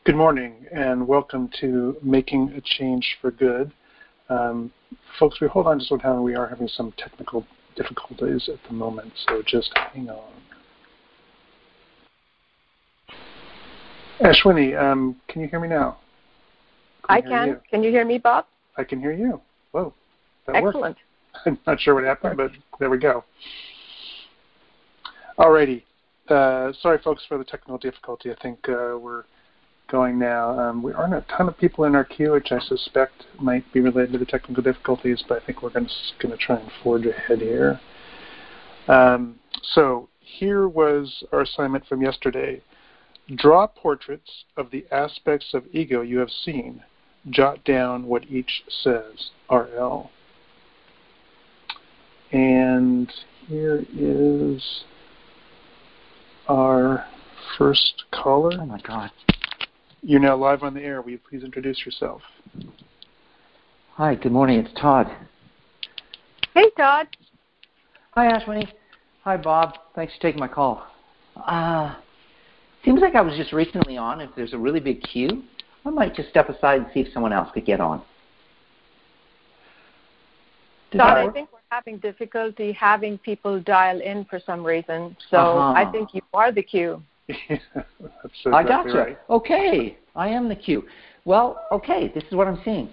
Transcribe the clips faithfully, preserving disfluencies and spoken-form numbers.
Good morning, and welcome to Making a Change for Good. Um, folks, we hold on just one time. We are having some technical difficulties at the moment, so just hang on. Ashwini, um, can you hear me now? Can I can. You? Can you hear me, Bob? I can hear you. Whoa, that Excellent. worked. I'm not sure what happened, but there we go. Alrighty. Uh, sorry, folks, for the technical difficulty. I think uh, we're going now. Um, we aren't a ton of people in our queue, which I suspect might be related to the technical difficulties, but I think we're going to try and forge ahead here. Um, so here was our assignment from yesterday. Draw portraits of the aspects of ego you have seen. Jot down what each says, R L. And here is our first caller. Oh, my God. You're now live on the air. Will you please introduce yourself? Hi, good morning. It's Todd. Hey, Todd. Hi, Ashwini. Hi, Bob. Thanks for taking my call. Uh, seems like I was just recently on. If there's a really big queue, I might just step aside and see if someone else could get on. Does Todd, I think we're having difficulty having people dial in for some reason, so uh-huh. I think you are the queue. Yeah, that's exactly I gotcha. Right. Okay, I am the queue. Well, okay, this is what I'm seeing.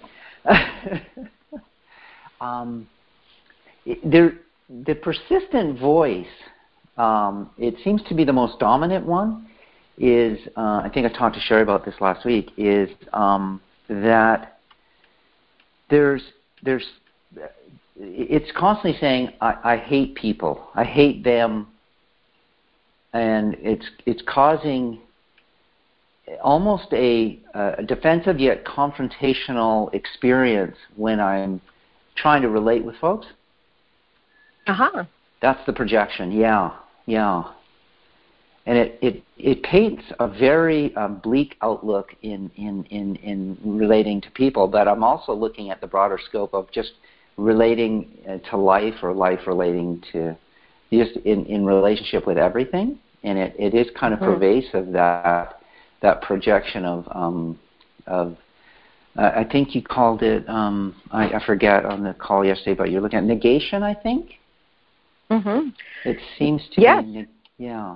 um, there, the persistent voice, um, it seems to be the most dominant one, is, uh, I think I talked to Sherry about this last week, is um, that there's, there's, it's constantly saying, I, I hate people, I hate them, and it's it's causing almost a, a defensive yet confrontational experience when I'm trying to relate with folks. Uh-huh. That's the projection, yeah, yeah. And it, it, it paints a very um, bleak outlook in, in, in, in relating to people, but I'm also looking at the broader scope of just relating uh, to life or life relating to just in, in relationship with everything, and it, it is kind of mm-hmm. pervasive, that that projection of um, of uh, I think you called it um, I, I forget on the call yesterday, but you're looking at negation. I think. Mm-hmm. It seems to yes. be yeah.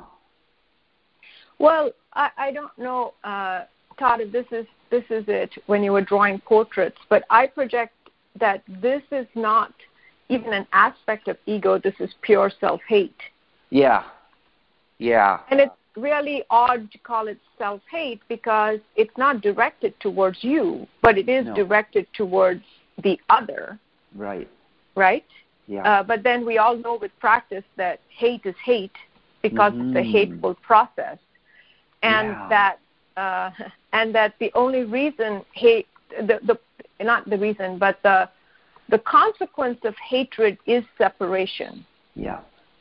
Well, I, I don't know, uh, Todd, if this is this is it when you were drawing portraits, but I project that this is not even an aspect of ego. This is pure self-hate. Yeah, yeah. And it's really odd to call it self-hate because it's not directed towards you, but it is no. directed towards the other. Right. Right? Yeah. Uh, but then we all know with practice that hate is hate because mm-hmm. it's a hateful process, and yeah. that uh, and that the only reason hate the the not the reason, but the the consequence of hatred is separation. Yeah.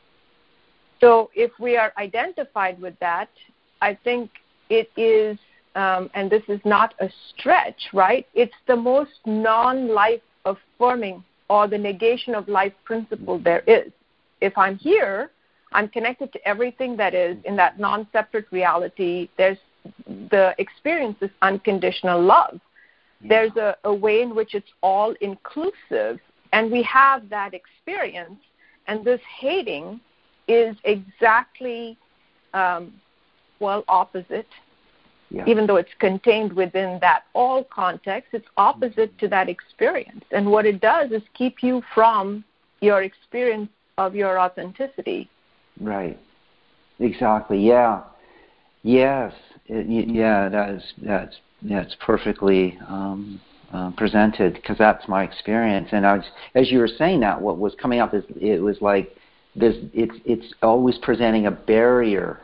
So if we are identified with that, I think it is, um, and this is not a stretch, right? It's the most non-life affirming or the negation of life principle there is. If I'm here, I'm connected to everything that is in that non-separate reality. There's the experience is unconditional love. There's a, a way in which it's all inclusive, and we have that experience, and this hating is exactly, um, well, opposite. Yeah. Even though it's contained within that all context, it's opposite to that experience. And what it does is keep you from your experience of your authenticity. Right. Exactly. Yeah. Yes. It, yeah. That is. That's. That's perfectly um, uh, presented, because that's my experience. And I was, as you were saying that, what was coming up is it was like this. It's it's always presenting a barrier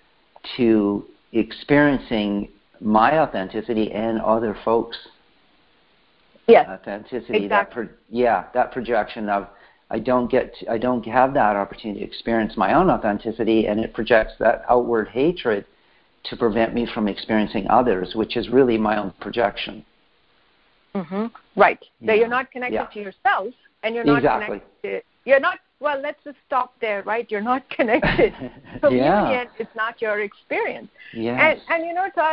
to experiencing my authenticity and other folks' yes. authenticity. Exactly. That pro, yeah, that projection of I don't get to, I don't have that opportunity to experience my own authenticity, and it projects that outward hatred to prevent me from experiencing others, which is really my own projection. Mm-hmm. Right. Yeah. So you're not connected yeah. to yourself, and you're not exactly. connected. You're not. Well, let's just stop there, right? You're not connected. Communion yeah. is not your experience. Yes. And and you know, Todd,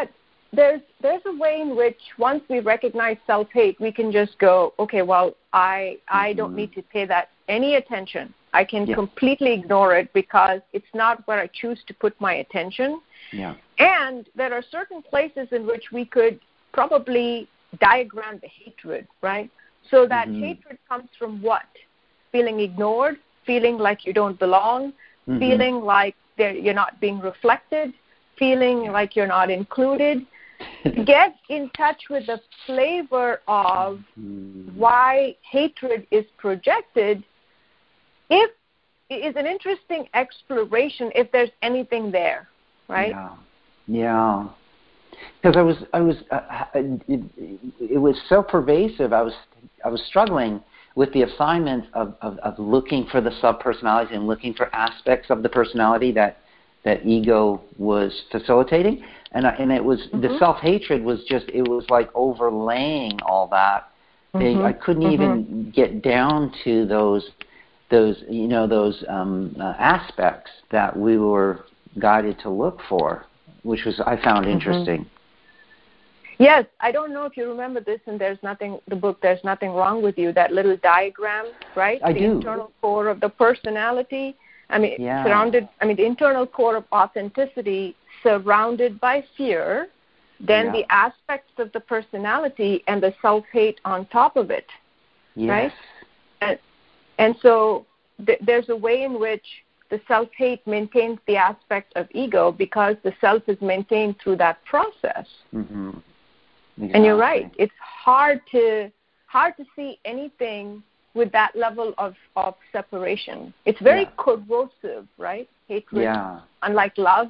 there's there's a way in which once we recognize self-hate, we can just go, okay, well, I I mm-hmm. don't need to pay that any attention. I can yeah. completely ignore it because it's not where I choose to put my attention. Yeah. And there are certain places in which we could probably diagram the hatred, right? So that mm-hmm. hatred comes from what? Feeling ignored, feeling like you don't belong, mm-hmm. feeling like you're not being reflected, feeling yeah. like you're not included. Get in touch with the flavor of mm-hmm. why hatred is projected. If it is an interesting exploration, if there's anything there, right? Yeah, yeah. Because I was, I was, uh, it, it was so pervasive. I was, I was struggling with the assignment of, of, of looking for the subpersonalities and looking for aspects of the personality that that ego was facilitating, and I, and it was mm-hmm. the self-hatred was just it was like overlaying all that. Mm-hmm. I couldn't mm-hmm. even get down to those those you know those um, uh, aspects that we were guided to look for, which was I found mm-hmm. interesting. Yes, I don't know if you remember this, and there's nothing. The book, There's Nothing Wrong with You. That little diagram, right? I the do. Internal core of the personality. I mean, yeah. surrounded. I mean, the internal core of authenticity, surrounded by fear. Then yeah. the aspects of the personality and the self-hate on top of it, yes. right? And and so th- there's a way in which the self-hate maintains the aspect of ego because the self is maintained through that process. Mm-hmm. Exactly. And you're right. It's hard to hard to see anything with that level of, of separation. It's very yeah. corrosive, right? Hatred, yeah. unlike love.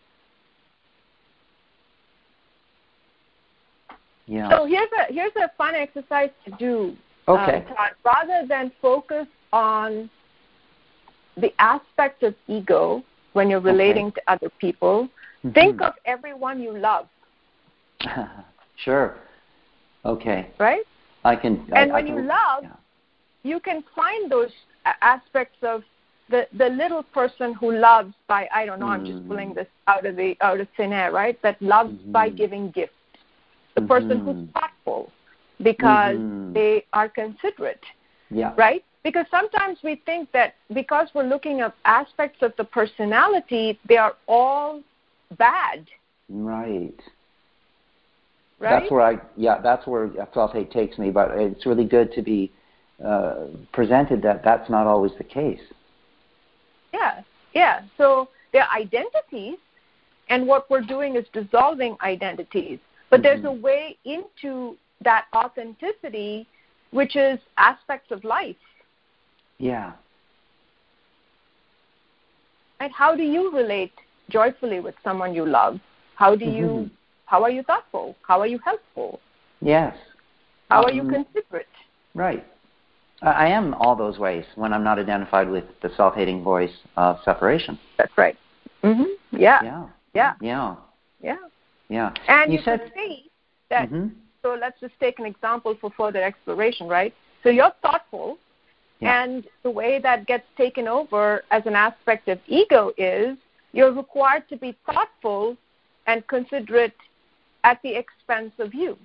Yeah. So here's a here's a fun exercise to do. Okay. Um, Todd. Rather than focus on the aspect of ego when you're relating okay. to other people, mm-hmm. think of everyone you love. Sure. Okay. Right? I can. And I, when I can, you love, yeah. you can find those aspects of the, the little person who loves by, I don't know, mm. I'm just pulling this out of the out of thin air, right? That loves mm-hmm. by giving gifts. The mm-hmm. person who's thoughtful because mm-hmm. they are considerate. Yeah. Right? Because sometimes we think that because we're looking at aspects of the personality, they are all bad. Right. Right? That's where I, yeah, that's where self-hate takes me. But it's really good to be uh, presented that that's not always the case. Yeah, yeah. So they're identities, and what we're doing is dissolving identities. But mm-hmm. there's a way into that authenticity, which is aspects of life. Yeah. And how do you relate joyfully with someone you love? How do you? Mm-hmm. How are you thoughtful? How are you helpful? Yes. How um, are you considerate? Right. I am all those ways when I'm not identified with the self-hating voice of separation. That's right. Mm-hmm. Yeah. Yeah. Yeah. Yeah. Yeah. Yeah. And you, you said can see that. Mm-hmm. So let's just take an example for further exploration, right? So you're thoughtful, yeah. and the way that gets taken over as an aspect of ego is you're required to be thoughtful and considerate at the expense of you.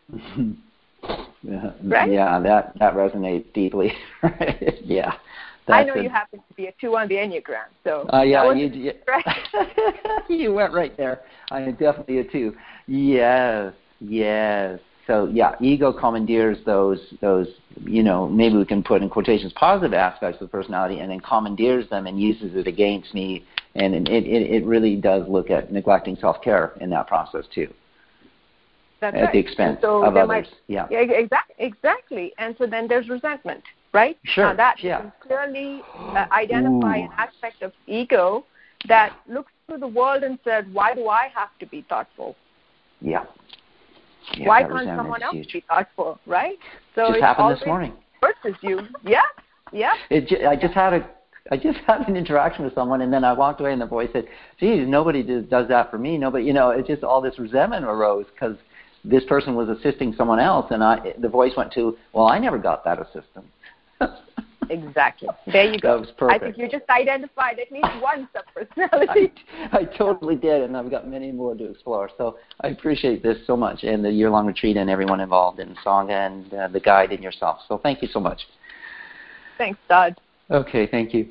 yeah, right? Yeah, that, that resonates deeply. yeah. I know a, you happen to be a two on the Enneagram, so uh, yeah, you, you, right? you went right there. I am definitely a two. Yes, yes. So yeah, ego commandeers those those you know maybe we can put in quotations positive aspects of the personality, and then commandeers them and uses it against me, and it it, it really does look at neglecting self-care in that process too. That's at right. the expense so of others. Might, yeah. yeah, exactly, exactly. And so then there's resentment, right? Sure. Now that yeah. you can clearly uh, identify Ooh. an aspect of ego that looks through the world and said, "Why do I have to be thoughtful? Yeah. yeah Why can't someone else huge. be thoughtful?" Right? So just it happened this morning. Versus you. Yeah. Yeah. It ju- I just had a. I just had an interaction with someone, and then I walked away, and the voice said, "Geez, nobody does, does that for me. Nobody, you know." It just all this resentment arose because this person was assisting someone else, and I, the voice went to, "Well, I never got that assistance." Exactly. There you go. That was perfect. I think you just identified at least one subpersonality. I, I totally did, and I've got many more to explore. So I appreciate this so much, and the year-long retreat and everyone involved in Sangha and uh, the guide and yourself. So thank you so much. Thanks, Todd. Okay, thank you.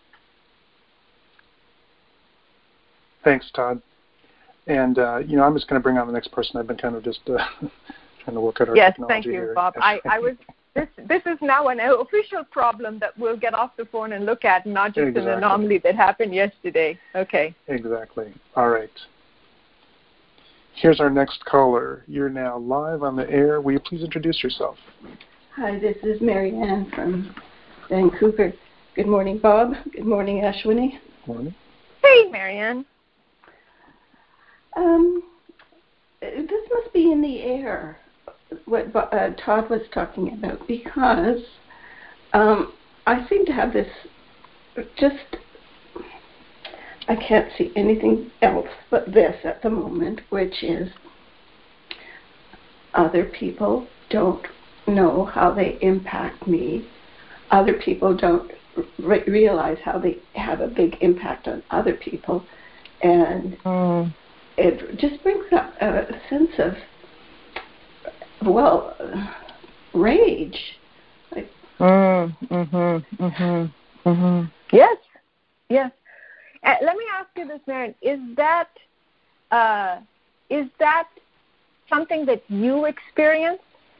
Thanks, Todd. And, uh, you know, I'm just going to bring on the next person. I've been kind of just uh, trying to work out our yes, technology thank you, here. Bob. I, I was... This this is now an official problem that we'll get off the phone and look at, not just exactly. an anomaly that happened yesterday. Okay. Exactly. All right. Here's our next caller. You're now live on the air. Will you please introduce yourself? Hi, this is Mary Ann from Vancouver. Good morning, Bob. Good morning, Ashwini. Morning. Hey, Mary Ann. Um, this must be in the air, what uh, Todd was talking about, because um, I seem to have this just, I can't see anything else but this at the moment, which is other people don't know how they impact me. Other people don't re- realize how they have a big impact on other people. And mm. it just brings up a sense of, well, uh, rage. Like, mm, mm-hmm, mm-hmm, mm-hmm. Yes, yes. Uh, let me ask you this, Maren. Is that uh, is that something that you experience?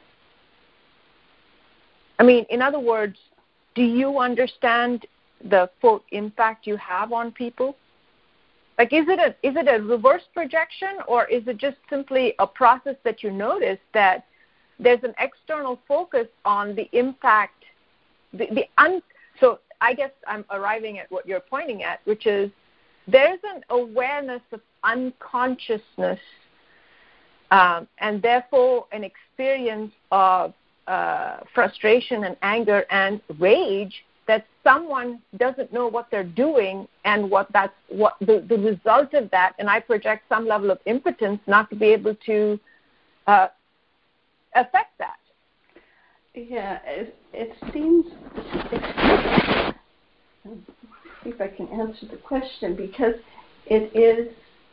I mean, in other words, do you understand the quote impact you have on people? Like, is it a is it a reverse projection, or is it just simply a process that you notice that there's an external focus on the impact, the, the un, so I guess I'm arriving at what you're pointing at, which is there's an awareness of unconsciousness um, and therefore an experience of uh, frustration and anger and rage that someone doesn't know what they're doing and what that's what the, the result of that, and I project some level of impotence not to be able to uh, affect that. Yeah, it, it seems, it's, let's see if I can answer the question, because it is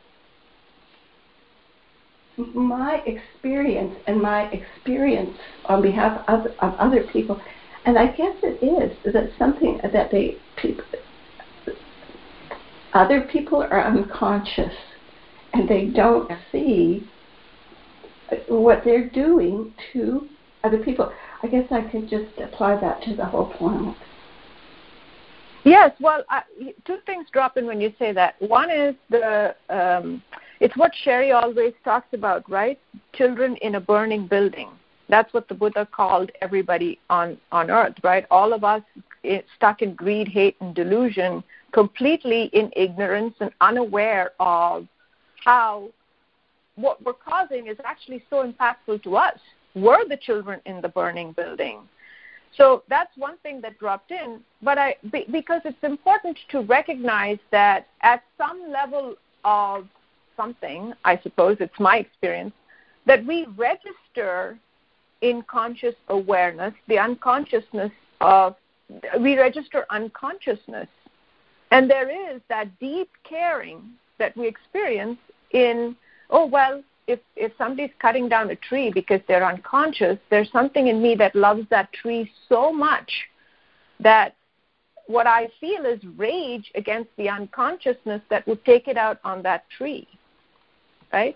my experience and my experience on behalf of, of other people, and I guess it is that something that they people, other people are unconscious and they don't see what they're doing to other people. I guess I could just apply that to the whole planet. Yes, well, I, two things drop in when you say that. One is the um, it's what Sherry always talks about, right? Children in a burning building. That's what the Buddha called everybody on, on earth, right? All of us stuck in greed, hate, and delusion, completely in ignorance and unaware of how what we're causing is actually so impactful to us. We're the children in the burning building. So that's one thing that dropped in. But I, because it's important to recognize that at some level of something, I suppose it's my experience, that we register in conscious awareness, the unconsciousness of, we register unconsciousness. And there is that deep caring that we experience in, oh, well, if, if somebody's cutting down a tree because they're unconscious, there's something in me that loves that tree so much that what I feel is rage against the unconsciousness that would take it out on that tree, right?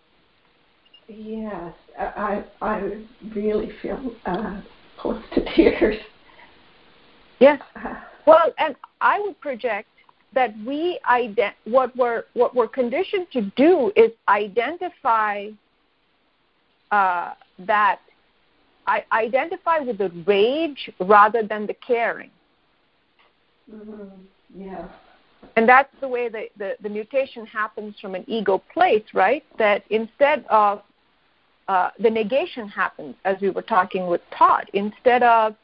Yes, I I really feel uh, close to tears. Yes. Well, and I would project that we ident- what we're what we're conditioned to do is identify uh, that I identify with the rage rather than the caring. Mm-hmm. Yeah. And that's the way the, the, the mutation happens from an ego place, right? That instead of uh, the negation happens, as we were talking with Todd, instead of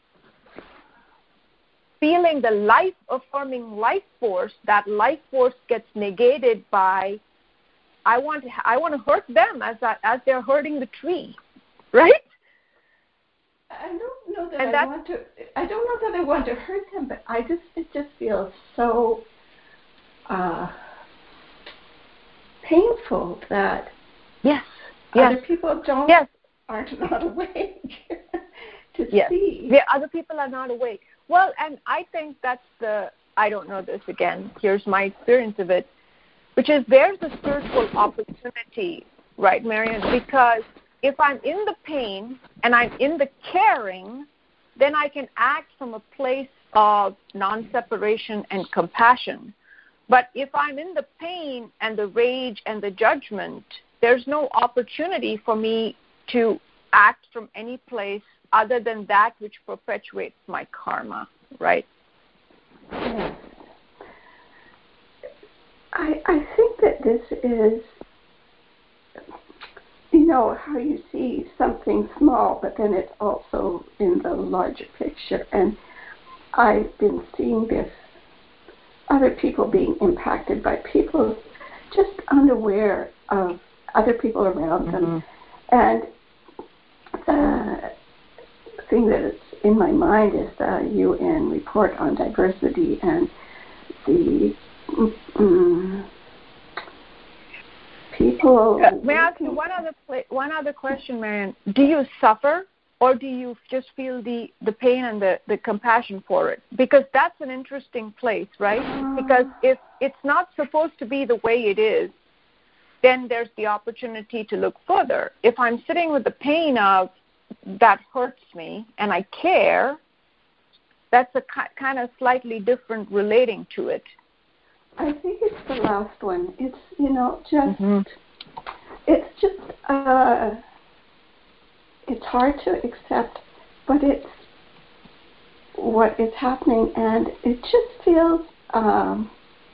feeling the life-affirming life force, that life force gets negated by, I want to, I want to hurt them as I, as they're hurting the tree, right? I don't know that and I want to. I don't know that I want to hurt them, but I just it just feels so uh, painful that yes, yes, other people don't yes. aren't not awake to yes. see. Yeah, other people are not awake. Well, and I think that's the. I don't know this again. Here's my experience of it, which is there's a spiritual opportunity, right, Marian? Because if I'm in the pain and I'm in the caring, then I can act from a place of non-separation and compassion. But if I'm in the pain and the rage and the judgment, there's no opportunity for me to act from any place other than that which perpetuates my karma, right? Yes. I, I think that this is, you know, how you see something small, but then it's also in the larger picture. And I've been seeing this, other people being impacted by people just unaware of other people around them. Mm-hmm. And the thing that is in my mind is the U N report on diversity and the um, people. Uh, may I ask you one other pla- one other question, Marian? Do you suffer, or do you just feel the, the pain and the, the compassion for it? Because that's an interesting place, right? Uh, because if it's not supposed to be the way it is, then there's the opportunity to look further. If I'm sitting with the pain of that hurts me and I care, that's a ki- kind of slightly different relating to it. I think it's the last one. It's, you know, just, mm-hmm. it's just, uh, it's hard to accept, but it's what is happening, and it just feels, um,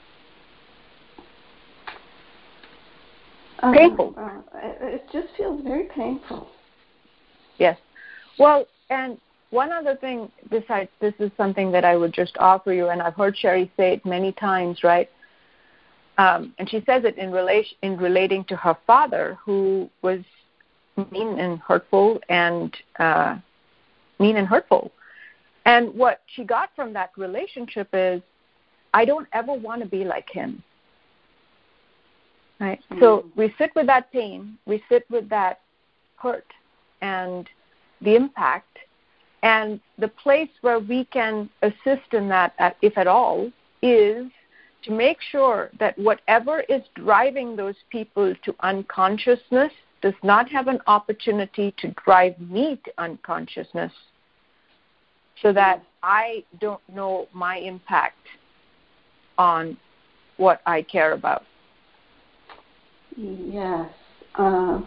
painful. Uh, it just feels very painful. Yes. Well, and one other thing, besides this is something that I would just offer you, and I've heard Sherry say it many times, right? Um, and she says it in relation in relating to her father, who was mean and hurtful, and uh, mean and hurtful. And what she got from that relationship is, I don't ever want to be like him. Right. Mm-hmm. So we sit with that pain, we sit with that hurt and the impact, and the place where we can assist in that, if at all, is to make sure that whatever is driving those people to unconsciousness does not have an opportunity to drive me to unconsciousness, so that I don't know my impact on what I care about. Yes. Um,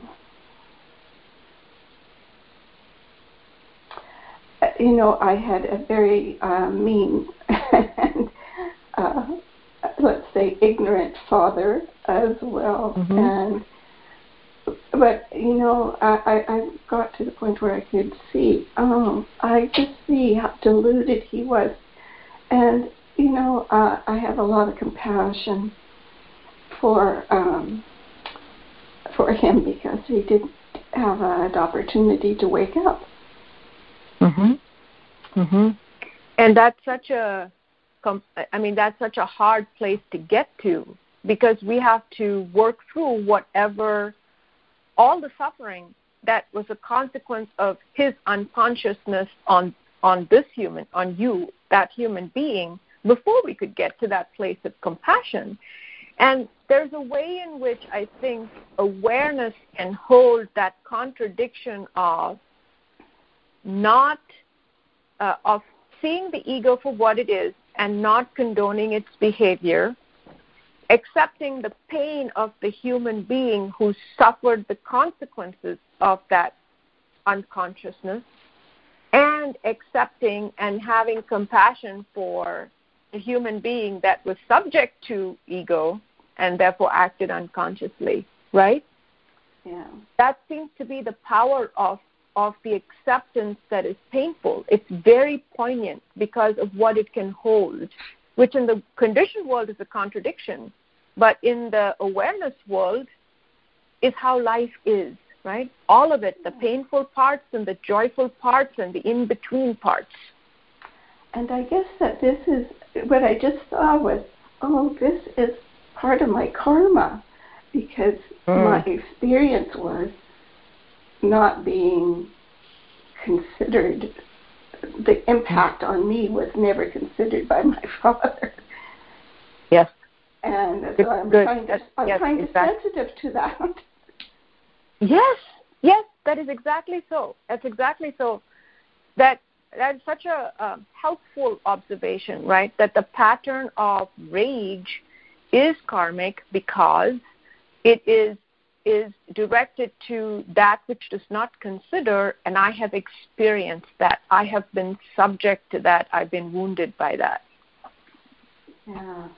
you know, I had a very uh, mean and, uh, let's say, ignorant father as well. Mm-hmm. And but, you know, I, I, I got to the point where I could see, oh, I could see how deluded he was. And, you know, uh, I have a lot of compassion for um, for him, because he didn't have an opportunity to wake up. Mhm. Mhm. And that's such a, I mean, that's such a hard place to get to, because we have to work through whatever, all the suffering that was a consequence of his unconsciousness on on this human, on you, that human being, before we could get to that place of compassion. And there's a way in which I think awareness can hold that contradiction of not, uh, of seeing the ego for what it is and not condoning its behavior, accepting the pain of the human being who suffered the consequences of that unconsciousness, and accepting and having compassion for the human being that was subject to ego and therefore acted unconsciously, right? Yeah. That seems to be the power of, of the acceptance that is painful. It's very poignant because of what it can hold, which in the conditioned world is a contradiction, but in the awareness world is how life is, right? All of it, the painful parts and the joyful parts and the in-between parts. And I guess that this is, what I just saw was, oh, this is part of my karma, because mm. my experience was not being considered, the impact on me was never considered by my father. Yes. And so I'm Good. trying to, I'm yes, trying to exactly. sensitive to that. Yes, yes, that is exactly so. That's exactly so. That that's such a, a helpful observation, right? That the pattern of rage is karmic because it is is directed to that which does not consider, and I have experienced that. I have been subject to that. I've been wounded by that. Yeah.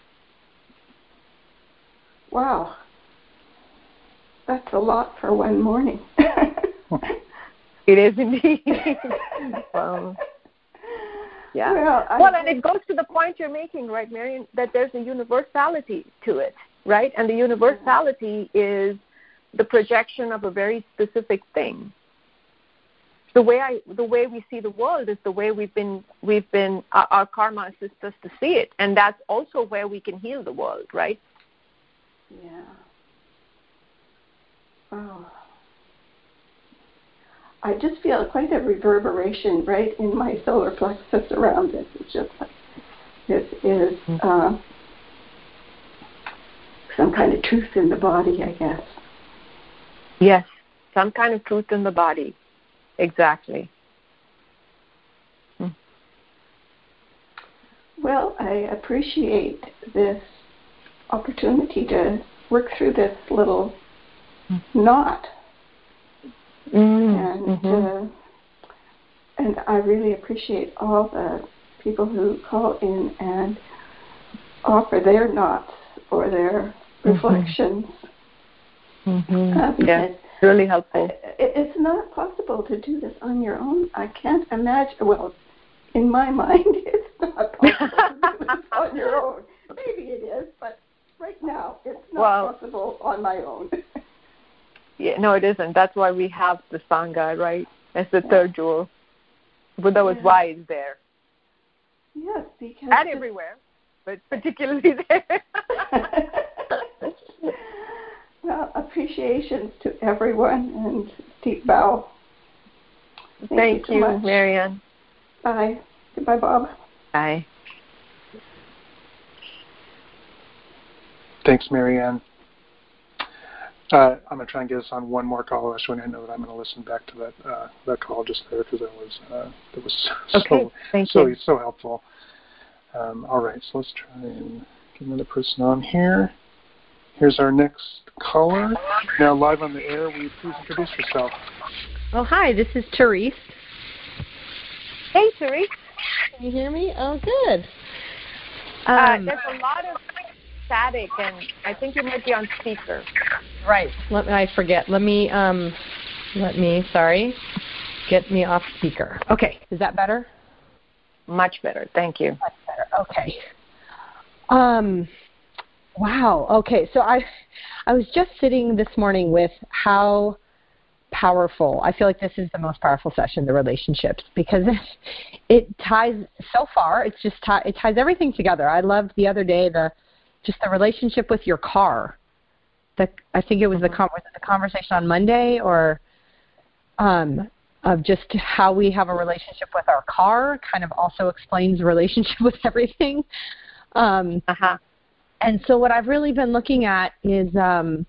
Wow. That's a lot for one morning. It is indeed. Well, yeah. Well, well and it goes to the point you're making, right, Marian, that there's a universality to it, right? And the universality is the projection of a very specific thing. The way I, the way we see the world is the way we've been, we've been. Our, our karma assists us to see it, and that's also where we can heal the world, right? Yeah. Oh. I just feel quite a reverberation right in my solar plexus around this. It's just like this is uh, some kind of truth in the body, I guess. Yes, some kind of truth in the body. Exactly. Hmm. Well, I appreciate this opportunity to work through this little knot. Mm, and mm-hmm. uh, and I really appreciate all the people who call in and offer their knots or their mm-hmm. reflections. Mm-hmm. Uh, yeah, really helpful. It, it's not possible to do this on your own. I can't imagine. Well, in my mind, it's not possible to do this on your own. Maybe it is, but right now, it's not well, possible on my own. Yeah, no, it isn't. That's why we have the Sangha, right? As the third jewel. Buddha was yeah. wise there. Yes, because... And everywhere, but particularly there. Well, appreciations to everyone, and deep bow. Thank, Thank you, you, so Marianne. Bye. Goodbye, Bob. Bye. Thanks, Marianne. Uh, I'm going to try and get us on one more call. I just want to know that I'm going to listen back to that uh, that call just there because that was uh, that was so okay, thank so you. so helpful. Um, all right, so let's try and get another person on here. Here's our next caller. Now live on the air. Will you please introduce yourself? Oh, hi. This is Therese. Hey, Therese. Can you hear me? Oh, good. Um, uh, there's a lot of static, and I think you might be on speaker. Right. Let me, I forget. Let me, um, let me, sorry, get me off speaker. Okay. Is that better? Much better. Thank you. Much better. Okay. Um, wow. Okay. So I, I was just sitting this morning with how powerful, I feel like this is the most powerful session, the relationships, because it, it ties, so far, it's just, tie, it ties everything together. I loved the other day, the, just the relationship with your car. The, I think it was the, con- was it the conversation on Monday, or um, of just how we have a relationship with our car kind of also explains the relationship with everything. Um, uh-huh. And so what I've really been looking at is um,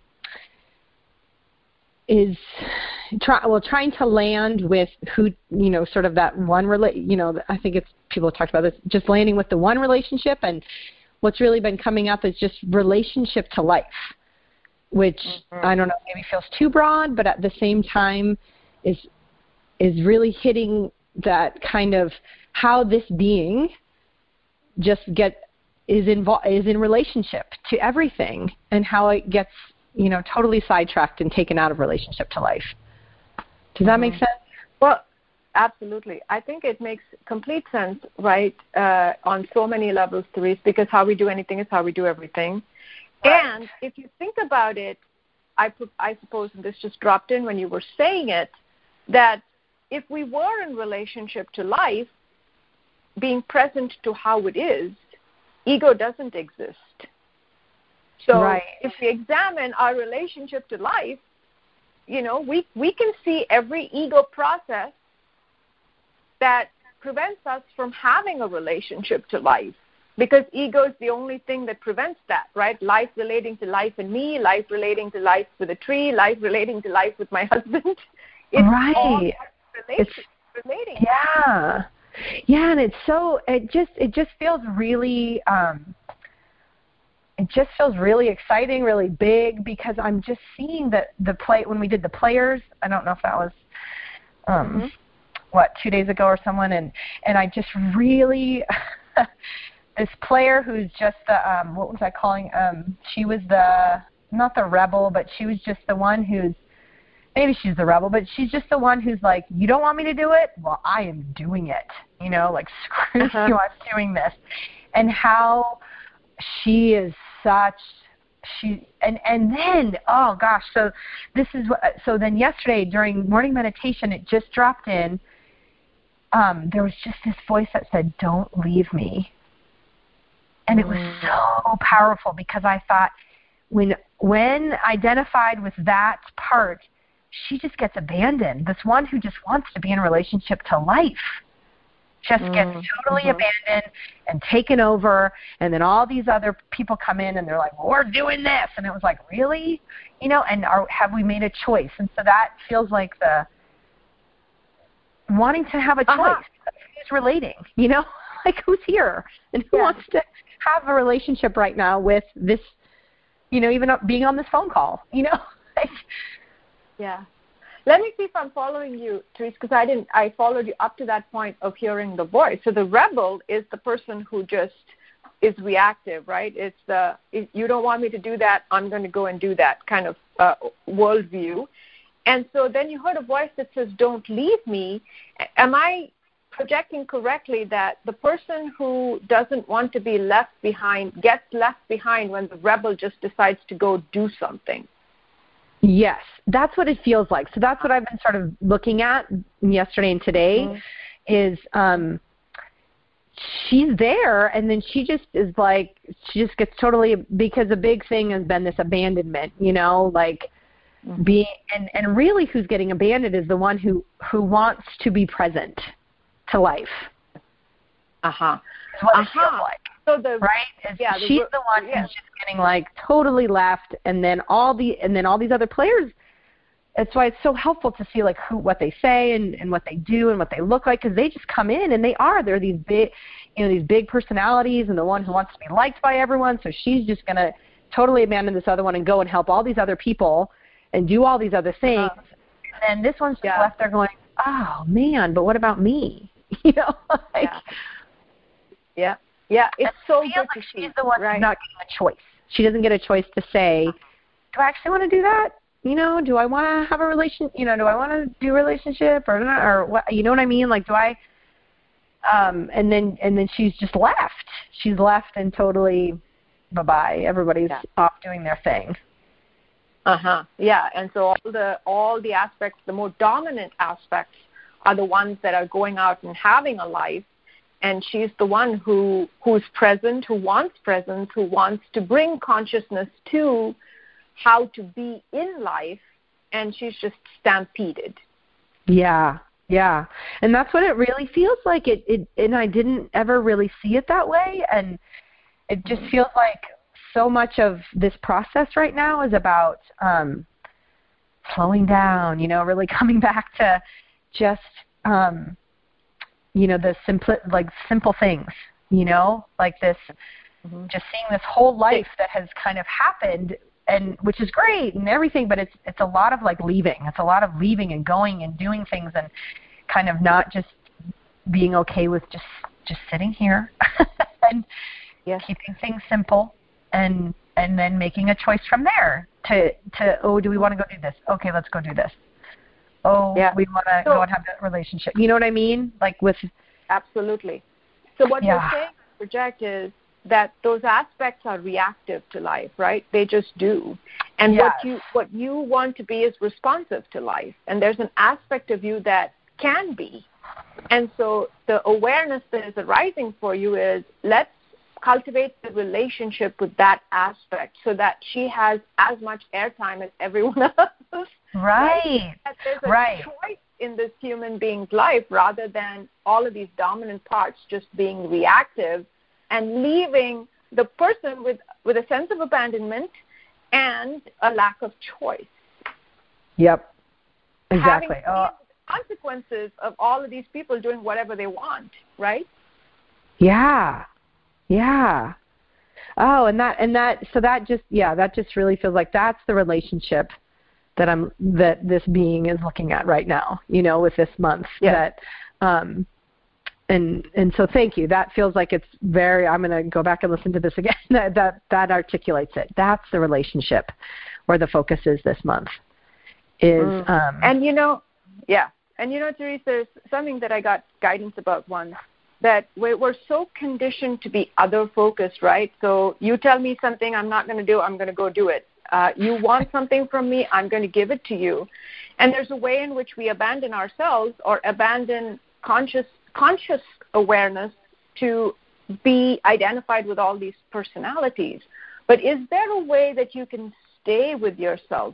is try, well trying to land with who, you know, sort of that one rela- you know, I think it's people have talked about this, just landing with the one relationship, and what's really been coming up is just relationship to life, which mm-hmm. I don't know, maybe feels too broad, but at the same time is is really hitting that kind of how this being just get is involved is in relationship to everything, and how it gets, you know, totally sidetracked and taken out of relationship to life. Does that mm-hmm. make sense? Well, absolutely. I think it makes complete sense, right, uh, on so many levels, Therese, because how we do anything is how we do everything. Right. And if you think about it, I, I suppose, and this just dropped in when you were saying it, that if we were in relationship to life, being present to how it is, ego doesn't exist. So right. if we examine our relationship to life, you know, we, we can see every ego process that prevents us from having a relationship to life, because ego is the only thing that prevents that, right? Life relating to life and me, life relating to life with a tree, life relating to life with my husband. It's right. all relating. relating. Yeah. Yeah, and it's so, it just, it just feels really, um, it just feels really exciting, really big, because I'm just seeing that the play, when we did the players, I don't know if that was, um, mm-hmm. what, two days ago or someone, and, and I just really, this player who's just the, um, what was I calling, um, she was the, not the rebel, but she was just the one who's, maybe she's the rebel, but she's just the one who's like, you don't want me to do it? Well, I am doing it. You know, like, screw uh-huh. you, I'm doing this. And how she is such, she, and, and then, oh gosh, so this is what, so then yesterday during morning meditation, it just dropped in, um, there was just this voice that said, don't leave me. And it was so powerful, because I thought, when, when identified with that part, she just gets abandoned. This one who just wants to be in a relationship to life just gets mm-hmm. totally abandoned and taken over, and then all these other people come in and they're like, well, we're doing this. And it was like, really? You know, and are, have we made a choice? And so that feels like the wanting to have a choice. Uh-huh. Who's relating, you know? Like, who's here? And who yeah. wants to have a relationship right now with this, you know, even being on this phone call, you know? Like, yeah. Let me see if I'm following you, Therese, because I didn't. I followed you up to that point of hearing the voice. So the rebel is the person who just is reactive, right? It's the, if you don't want me to do that, I'm going to go and do that kind of uh, worldview. And so then you heard a voice that says, don't leave me. Am I projecting correctly that the person who doesn't want to be left behind gets left behind when the rebel just decides to go do something? Yes, that's what it feels like. So that's what I've been sort of looking at yesterday and today mm-hmm. is um, she's there, and then she just is like, she just gets totally, because a big thing has been this abandonment, you know, like mm-hmm. being, and, and really who's getting abandoned is the one who, who wants to be present to life. Uh-huh. Is what uh-huh. it feels like. So the, right? Is yeah, she's the, the one yeah. who's just getting like totally left, and then all the and then all these other players. That's why it's so helpful to see like who, what they say, and, and what they do, and what they look like, because they just come in and they are they're these big, you know, these big personalities, and the one who wants to be liked by everyone. So she's just gonna totally abandon this other one and go and help all these other people and do all these other things. Uh-huh. And then this one's just yeah. left there going, oh man, but what about me? You know, like. Yeah. yeah. Yeah, it's so good like to she's see. the one right. who's not getting a choice. She doesn't get a choice to say, do I actually want to do that? You know, do I want to have a relation? You know, do I want to do a relationship or not? Or what? You know what I mean? Like, do I? Um, and then and then she's just left. She's left and totally bye bye. Everybody's yeah. off doing their thing. Uh huh. Yeah, and so all the all the aspects, the more dominant aspects, are the ones that are going out and having a life. And she's the one who who's present, who wants presence, who wants to bring consciousness to how to be in life, and she's just stampeded. Yeah, yeah. And that's what it really feels like. It, it and I didn't ever really see it that way, and it just feels like so much of this process right now is about um, slowing down, you know, really coming back to just um, you know, the simple, like simple things, you know, like this, mm-hmm. just seeing this whole life that has kind of happened, and which is great and everything, but it's it's a lot of like leaving. It's a lot of leaving and going and doing things, and kind of not just being okay with just just sitting here and yes. keeping things simple, and and then making a choice from there to to oh, do we want to go do this? Okay, let's go do this. Oh, yeah. we want to so, go and have that relationship. You know what I mean? Like with... Absolutely. So what yeah. you're saying, project, is that those aspects are reactive to life, right? They just do. And yes. what you what you want to be is responsive to life. And there's an aspect of you that can be. And so the awareness that is arising for you is, let's cultivate the relationship with that aspect so that she has as much airtime as everyone else. Right. That there's a right. choice in this human being's life rather than all of these dominant parts just being reactive and leaving the person with, with a sense of abandonment and a lack of choice. Yep. Exactly. Having oh. the consequences of all of these people doing whatever they want, right? Yeah. Yeah. Oh, and that and that so that just yeah, that just really feels like that's the relationship that I'm that this being is looking at right now, you know, with this month. Yeah. That um and and so thank you. That feels like it's very I'm gonna go back and listen to this again. that that that articulates it. That's the relationship where the focus is this month. Is mm. um and you know yeah. And you know, Teresa, there's something that I got guidance about once, that we're, we're so conditioned to be other-focused, right? So you tell me something I'm not going to do, I'm going to go do it. Uh, you want something from me, I'm going to give it to you. And there's a way in which we abandon ourselves or abandon conscious conscious awareness to be identified with all these personalities. But is there a way that you can stay with yourself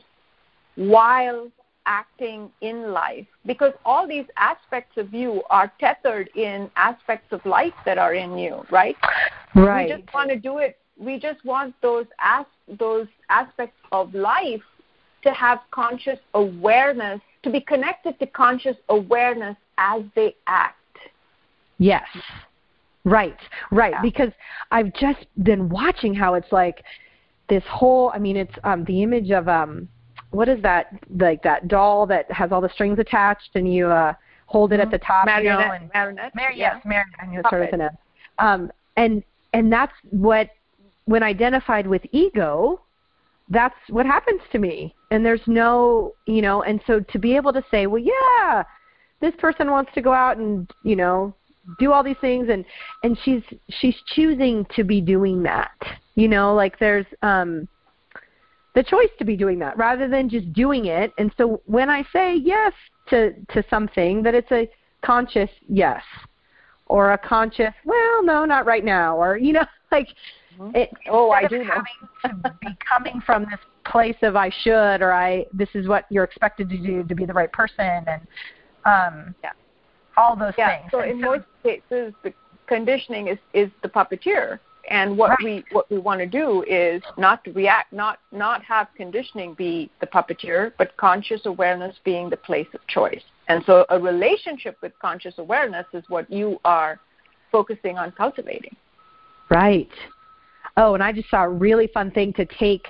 while acting in life? Because all these aspects of you are tethered in aspects of life that are in you, right? Right. We just want to do it. We just want those as, those aspects of life to have conscious awareness, to be connected to conscious awareness as they act. Yes. Right. Right. Yeah. Because I've just been watching how it's like this whole, I mean, it's um, the image of, um, what is that, like that doll that has all the strings attached and you uh, hold it mm-hmm. at the top? Marionette. You know, and, Marionette. Mar- yeah. Yes, marionette. I knew it started with an S. Um, and, and that's what, when identified with ego, that's what happens to me. And there's no, you know, and so to be able to say, well, yeah, this person wants to go out and, you know, do all these things, and, and she's she's choosing to be doing that. You know, like there's um, the choice to be doing that rather than just doing it. And so when I say yes to, to something, that it's a conscious yes or a conscious, well, no, not right now, or, you know, like it, oh, I do know. Having to be coming from this place of I should, or I, this is what you're expected to do to be the right person, and um, yeah. all those yeah. things. So and in so, most cases, the conditioning is, is the puppeteer, and what right. we what we want to do is not to react, not not have conditioning be the puppeteer, but conscious awareness being the place of choice. And so a relationship with conscious awareness is what you are focusing on cultivating. Right. Oh, and I just saw a really fun thing to take,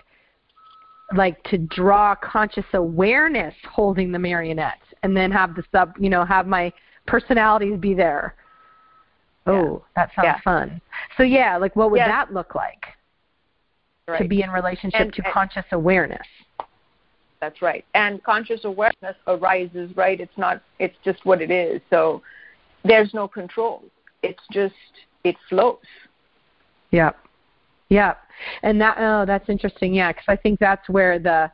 like to draw conscious awareness holding the marionette, and then have the sub, you know, have my personalities be there. Oh, yeah. That sounds yeah. fun. So yeah, like what would yes. that look like? Right. To be in relationship and, to and, conscious awareness. That's right. And conscious awareness arises, right? It's not, it's just what it is. So there's no control. It's just, it flows. Yep. Yep. And that, oh, that's interesting. Yeah. Cause I think that's where the,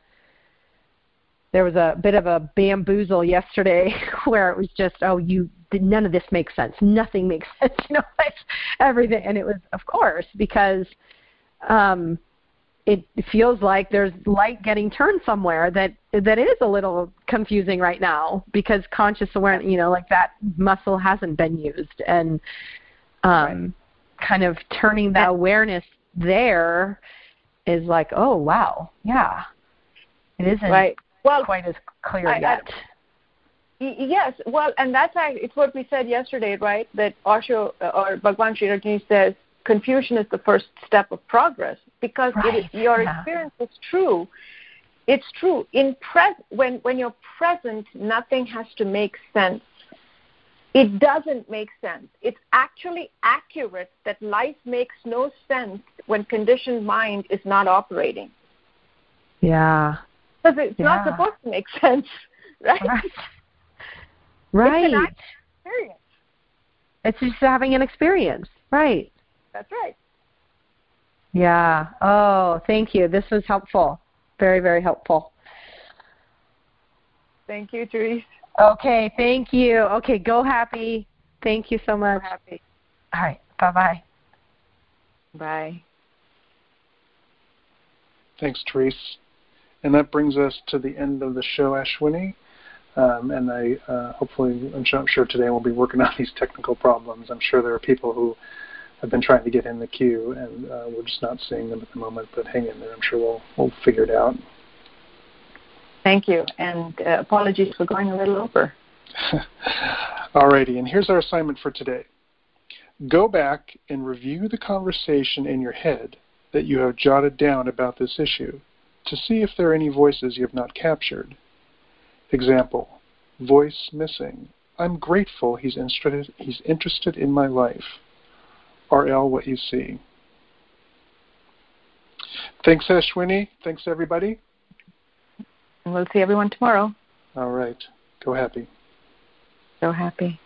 there was a bit of a bamboozle yesterday where it was just, oh, you, none of this makes sense. Nothing makes sense. You know, like everything. And it was, of course, because, um, it feels like there's light getting turned somewhere that that is a little confusing right now, because conscious awareness, you know, like that muscle hasn't been used, and um, right. kind of turning the awareness there is like, oh wow, yeah, it isn't right. well, quite as clear I, yet. I, yes, well, and that's it's what we said yesterday, right? That Osho or Bhagwan Sri Rajni says, confusion is the first step of progress, because right. it is, your yeah. experience is true. It's true. In pres- when, when you're present, nothing has to make sense. It doesn't make sense. It's actually accurate that life makes no sense when conditioned mind is not operating. Yeah. Because it's yeah. not supposed to make sense, right? Right. right. It's an experience. It's just having an experience. Right. That's right. Yeah. Oh, thank you. This was helpful. Very, very helpful. Thank you, Therese. Okay, thank you. Okay, go happy. Thank you so much. Go happy. All right, bye-bye. Bye. Thanks, Therese. And that brings us to the end of the show, Ashwini. Um, and I uh, hopefully, I'm sure, I'm sure today we'll be working on these technical problems. I'm sure there are people who have been trying to get in the queue, and uh, we're just not seeing them at the moment. But hang in there. I'm sure we'll we'll figure it out. Thank you, and uh, apologies for going a little over. Alrighty, and here's our assignment for today. Go back and review the conversation in your head that you have jotted down about this issue to see if there are any voices you have not captured. Example, voice missing. I'm grateful he's interested, he's interested in my life. R L, what you see. Thanks, Ashwini. Thanks, everybody. And we'll see everyone tomorrow. All right. Go happy. So happy.